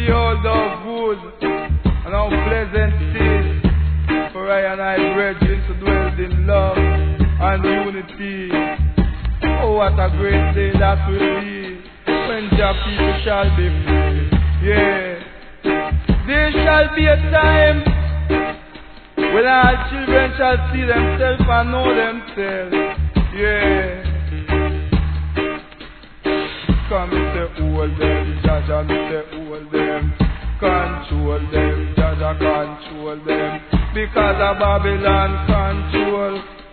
behold how good and how pleasant it is for I and I brethren to dwell in love and unity. Oh, what a great day that will be when your people shall be free. Yeah, there shall be a time when our children shall see themselves and know themselves. Yeah. Come me say hold them, Jaja me say hold them. Control them, Jaja control them. Because of Babylon control